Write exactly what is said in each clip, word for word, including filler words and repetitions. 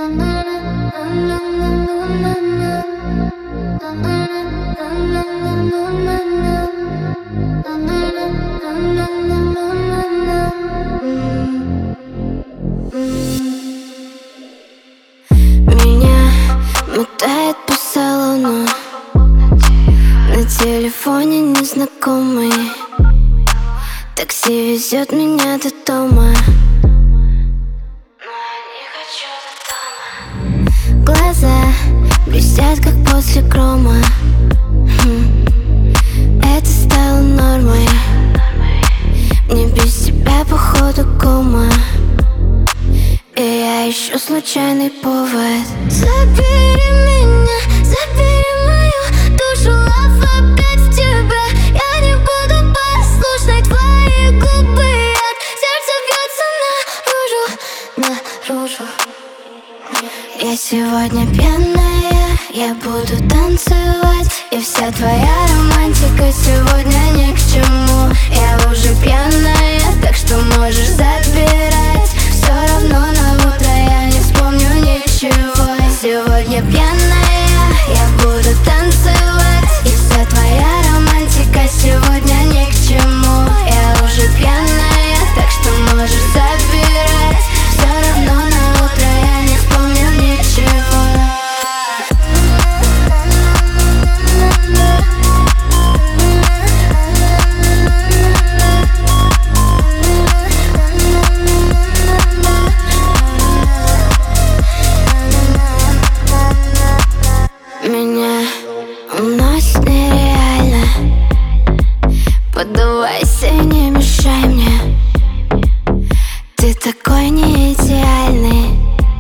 Меня мотает по салону, на телефоне незнакомый. Такси везет меня до дома, но я не хочу до дома. Глаза блестят, как после грома. Это стало нормой. Мне без тебя походу кома, и я ищу случайный повод. Забери меня, забери мою душу, лав опять в тебя. Я не буду послушной, твои губы яд. Сердце бьется наружу, наружу. Я сегодня пьяная, я буду танцевать, и вся твоя романтика сегодня ни к чему. Я уже пьяная, так что можешь забирать. Все равно на утро я не вспомню ничего. Сегодня пьяная, я буду танцевать, и вся твоя романтика сегодня ни к чему. Я уже пьяная, так что можешь забирать. Все равно на утро я не вспомню ничего. Меня уносит нереально. Поддавайся, не мешай мне. Ты такой не идеальный.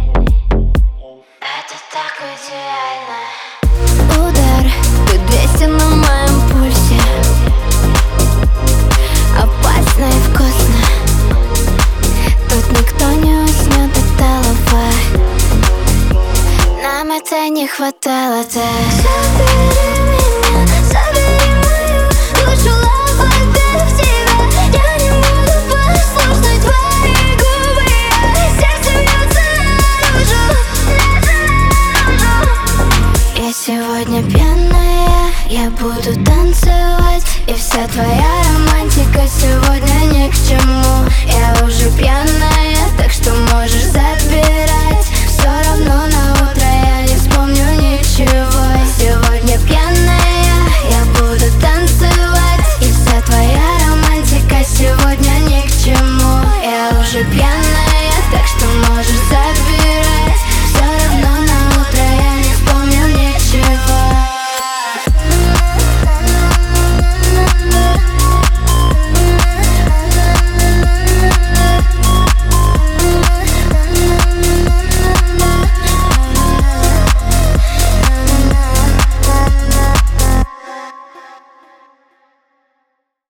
Это так идеально. Удар, ты двести на моем пульсе. Опасно и вкусно. Тут никто не уснет от толпа. Нам это не хватало-то. Забери меня, забери мою душу, лав опять в тебя. Я не буду послушной, твои губы яд. Сердце бьется наружу. Я сегодня пьяная, я буду танцевать, и вся твоя романтика сегодня ни к чему. Я уже пьяная, так что можешь забирать.